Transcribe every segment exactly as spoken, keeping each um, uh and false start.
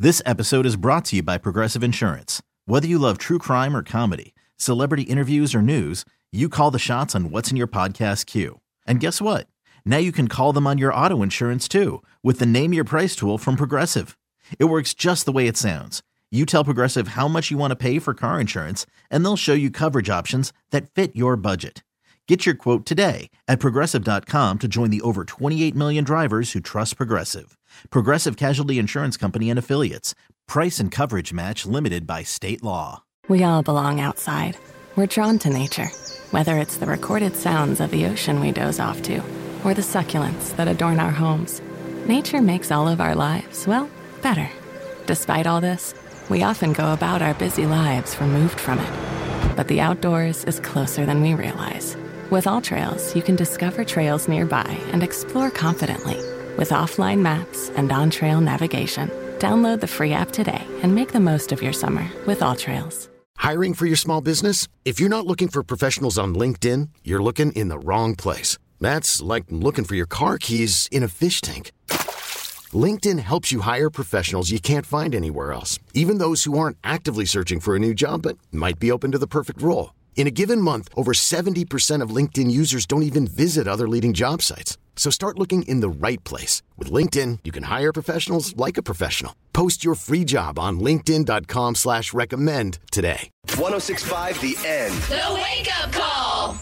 This episode is brought to you by Progressive Insurance. Whether you love true crime or comedy, celebrity interviews or news, you call the shots on what's in your podcast queue. And guess what? Now you can call them on your auto insurance too with the Name Your Price tool from Progressive. It works just the way it sounds. You tell Progressive how much you want to pay for car insurance, and they'll show you coverage options that fit your budget. Get your quote today at Progressive dot com to join the over twenty-eight million drivers who trust Progressive. Progressive Casualty Insurance Company and Affiliates. Price and coverage match limited by state law. We all belong outside. We're drawn to nature, whether it's the recorded sounds of the ocean we doze off to, or the succulents that adorn our homes. Nature makes all of our lives, well, better. Despite all this, we often go about our busy lives removed from it. But the outdoors is closer than we realize. With AllTrails, you can discover trails nearby and explore confidently. With offline maps and on-trail navigation, download the free app today and make the most of your summer with AllTrails. Hiring for your small business? If you're not looking for professionals on LinkedIn, you're looking in the wrong place. That's like looking for your car keys in a fish tank. LinkedIn helps you hire professionals you can't find anywhere else, even those who aren't actively searching for a new job but might be open to the perfect role. In a given month, over seventy percent of LinkedIn users don't even visit other leading job sites. So start looking in the right place. With LinkedIn, you can hire professionals like a professional. Post your free job on linkedin dot com slash recommend today. one oh six point five The End. The Wake Up Call.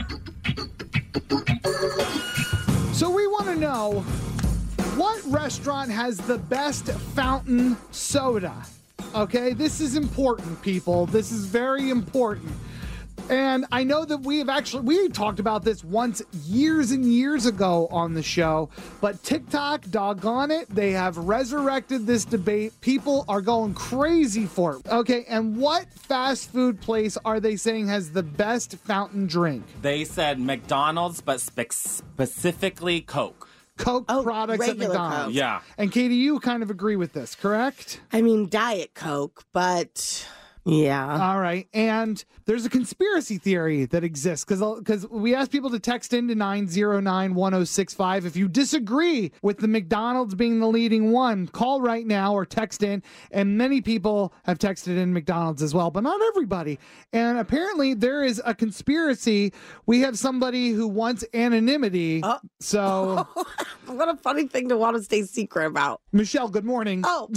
So we want to know, what restaurant has the best fountain soda? Okay, this is important, people. This is very important. And I know that we have actually, we talked about this once years and years ago on the show, but TikTok, doggone it, they have resurrected this debate. People are going crazy for it. Okay, and what fast food place are they saying has the best fountain drink? They said McDonald's, but spe- specifically Coke. Coke Oh, products at regular McDonald's. Coke. Yeah. And Katie, you kind of agree with this, correct? I mean, Diet Coke, but yeah. All right. And there's a conspiracy theory that exists because because we asked people to text into nine zero nine one oh six five. If you disagree with the McDonald's being the leading one, call right now or text in. And many people have texted in McDonald's as well, but not everybody. And apparently there is a conspiracy. We have somebody who wants anonymity. Oh. So What a funny thing to want to stay secret about. Michelle, good morning. Oh,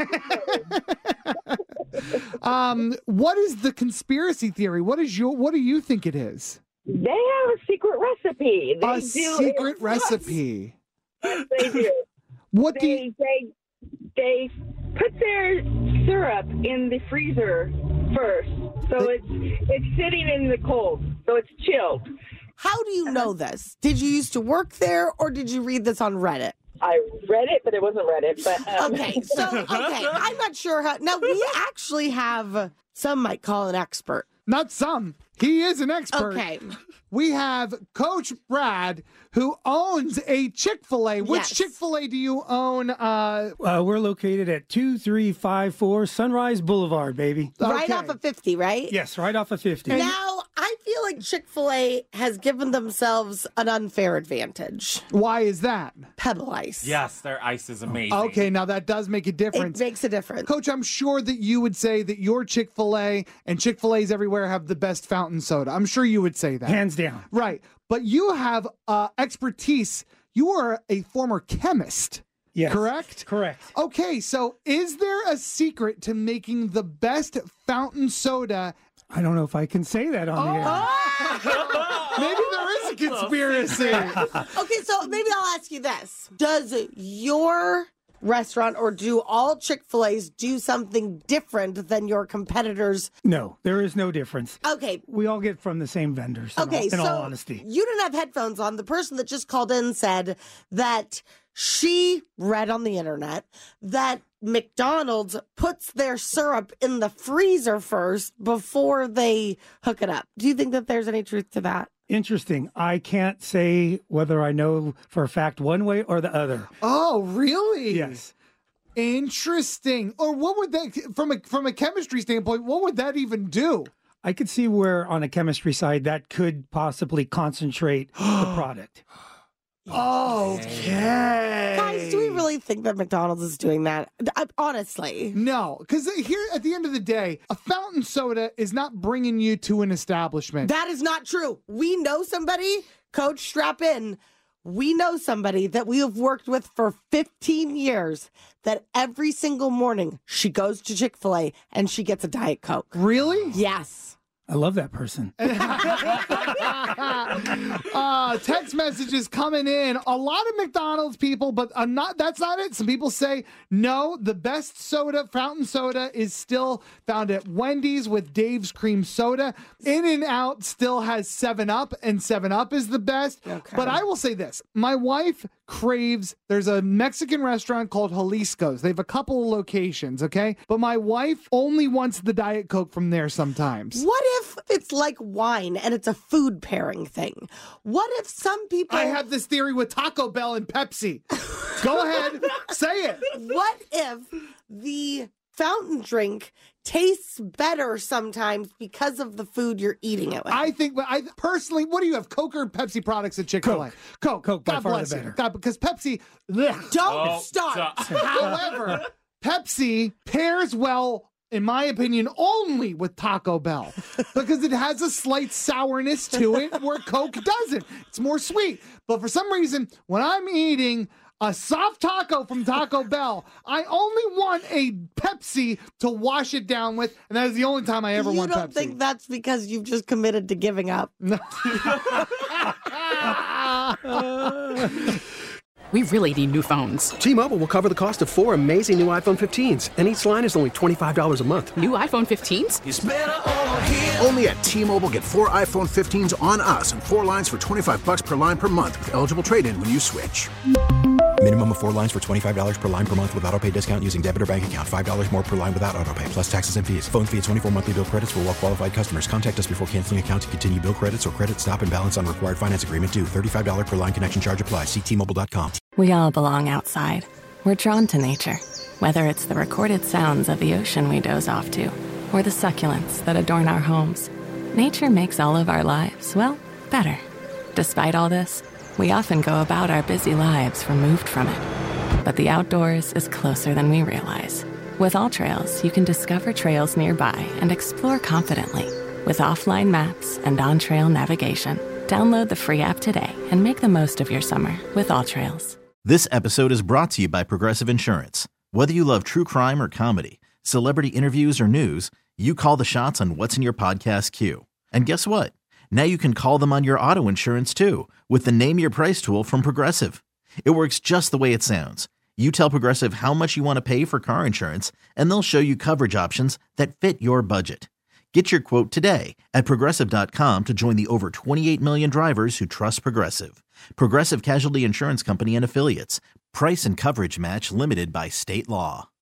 Um, what is the conspiracy theory? What is your? What do you think it is? They have a secret recipe. They A do secret it. recipe. Yes, they do. What do you? They, they they put their syrup in the freezer first, so it's it's sitting in the cold, so it's chilled. how do you know this? Did you used to work there or did you read this on Reddit? I read it, but it wasn't Reddit. But um, Okay, so, okay, I'm not sure how. Now, we actually have, some might call an expert. Not some. He is an expert. Okay. We have Coach Brad, who owns a Chick-fil-A. Which Yes. Chick-fil-A do you own? Uh, Uh, we're located at two three five four Sunrise Boulevard, baby. Right okay. off of fifty, right? Yes, right off of fifty. Now, I feel like Chick-fil-A has given themselves an unfair advantage. Why is that? Pebble Ice. Yes, their ice is amazing. Okay, now that does make a It difference. makes a difference. Coach, I'm sure that you would say that your Chick-fil-A and Chick-fil-A's everywhere have the best fountain soda. I'm sure you would say that. Hands down. Right. But you have uh, expertise. You are a former chemist. Yes. Correct? Correct. Okay, so is there a secret to making the best fountain soda? I don't know if I can say that on the air. Maybe there is a conspiracy. Okay, so maybe I'll ask you this. Does your restaurant or do all Chick-fil-A's do something different than your competitors? No, there is no difference. Okay. We all get from the same vendors, in, Okay, all, in so all honesty. you didn't have headphones on. The person that just called in said that she read on the internet that McDonald's puts their syrup in the freezer first before they hook it up. Do you think that there's any truth to that? Interesting. I can't say whether I know for a fact one way or the other. Oh, really? Yes. Interesting. Or what would that, from a from a chemistry standpoint, what would that even do? I could see where on a chemistry side that could possibly concentrate the product. Okay. Guys, do we really think that McDonald's is doing that? I, honestly. No, because here at the end of the day, a fountain soda is not bringing you to an establishment. That is not true. We know somebody, Coach, strap in. We know somebody that we have worked with for fifteen years that every single morning she goes to Chick-fil-A and she gets a Diet Coke. Really? Yes. I love that person. uh, text messages coming in. A lot of McDonald's people, but uh, not. That's not it. Some people say, no, the best soda, fountain soda, is still found at Wendy's with Dave's Cream Soda. In-N-Out still has seven up, and seven up is the best. Okay. But I will say this. My wife craves, there's a Mexican restaurant called Jalisco's. They have a couple of locations, okay? But my wife only wants the Diet Coke from there sometimes. What if it's like wine and it's a food pairing thing? What if some people... I have this theory with Taco Bell and Pepsi. Go ahead, say it. What if the fountain drink tastes better sometimes because of the food you're eating it with? I think, I personally, what do you have, Coke or Pepsi products at Chick-fil-A? Coke. Coke. Coke, by God far the bless you. better. God, because Pepsi, ugh. Don't Oh, start. However, Pepsi pairs well, in my opinion, only with Taco Bell because it has a slight sourness to it where Coke doesn't. It's more sweet. But for some reason, when I'm eating a soft taco from Taco Bell, I only want a Pepsi to wash it down with, and that is the only time I ever you want Pepsi. You don't think that's because you've just committed to giving up? No. We really need new phones. T-Mobile will cover the cost of four amazing new iPhone fifteens, and each line is only twenty-five dollars a month. New iPhone fifteens? It's better over here. Only at T-Mobile, get four iPhone fifteens on us and four lines for twenty-five bucks per line per month with eligible trade-in when you switch. Minimum of four lines for twenty-five dollars per line per month with autopay discount using debit or bank account. five dollars more per line without autopay, plus taxes and fees. Phone fee at twenty-four monthly bill credits for well-qualified customers. Contact us before canceling account to continue bill credits or credit stop and balance on required finance agreement due. thirty-five dollars per line connection charge applies. See T Mobile dot com. We all belong outside. We're drawn to nature, whether it's the recorded sounds of the ocean we doze off to, or the succulents that adorn our homes. Nature makes all of our lives, well, better. Despite all this, we often go about our busy lives removed from it. But the outdoors is closer than we realize. With AllTrails, you can discover trails nearby and explore confidently. With offline maps and on-trail navigation, download the free app today and make the most of your summer with AllTrails. This episode is brought to you by Progressive Insurance. Whether you love true crime or comedy, celebrity interviews or news, you call the shots on what's in your podcast queue. And guess what? Now you can call them on your auto insurance too with the Name Your Price tool from Progressive. It works just the way it sounds. You tell Progressive how much you want to pay for car insurance, and they'll show you coverage options that fit your budget. Get your quote today at Progressive dot com to join the over twenty-eight million drivers who trust Progressive. Progressive Casualty Insurance Company and Affiliates. Price and coverage match limited by state law.